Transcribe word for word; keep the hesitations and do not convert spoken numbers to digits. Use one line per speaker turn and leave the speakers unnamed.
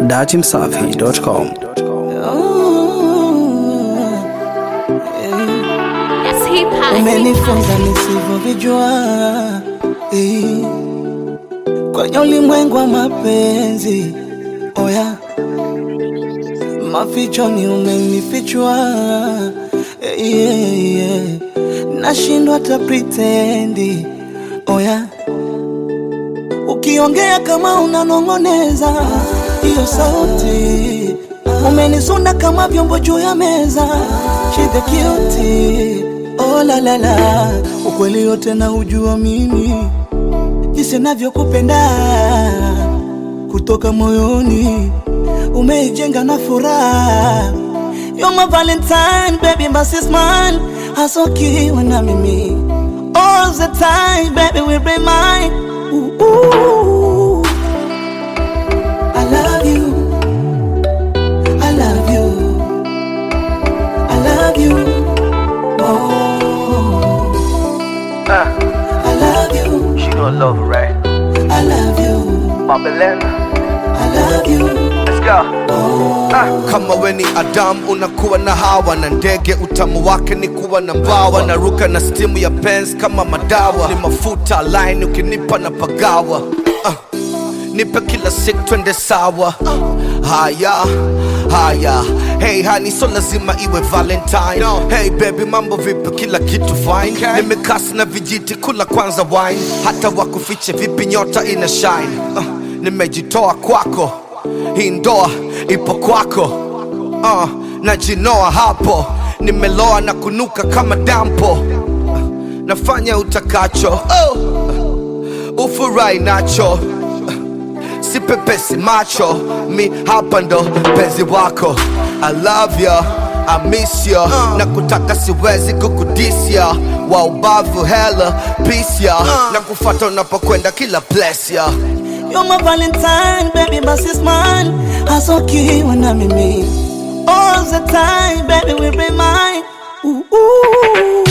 datimsafi dot com.
Umenifunza nisivyovijua, eh, kwenye ulimwengu wa mapenzi. Oya, mafichoni umenifichua, eh, yeah, yeah. Nashindwa hata pretendi. Oya, ukiongea kama unanong'oneza, hiyo sauti umenisunda kama vyombo juu ya meza. She's the cutie, oh la la la. Ukweli yote na ujua mimi jinsi navyokupenda kutoka moyoni, umeijenga na furaha. You're my Valentine, baby, my sis man. Hasokiwa na mimi all the time, baby, we be mine. Ooh, ooh. I love you, I love you, I love you, oh.
uh,
I love you.
She gonna love it, right?
I love you,
My Belinda.
I love you.
Let's go.
Oh.
uh.
Kama we ni Adam unakuwa na Hawa, na ndege utamu wake ni kuwa na mbawa, na ruka na stimu ya penzi kama madawa, ni mafuta line ukinipa na pagawa. uh. Nipe kila siku twende sawa. uh. Haya, haya. Hey honey, so lazima iwe Valentine. no. Hey baby, mambo vipi? Kila kitu fine. okay. Nimekasi na vijiti, kula kwanza wine. Hata wakufiche vipi, nyota ina shine. uh. Nimejitoa kwako, hii ndoa ipo kwako. uh, Najinoa hapo, nimeloa na kunuka kama dampo. uh, Nafanya utakacho, oh. uh, Ufurahi nacho, uh, sipepesi macho. Mi hapa ndo penzi wako. I love ya, I miss ya, uh. na kutaka siwezi kukudisia. Wa ubavu hella peace ya, uh. na kufata unapokwenda kila place ya.
You're my Valentine, baby, my sis man. Hasokiwa na mimi all the time, baby, we be mine. Ooh, ooh.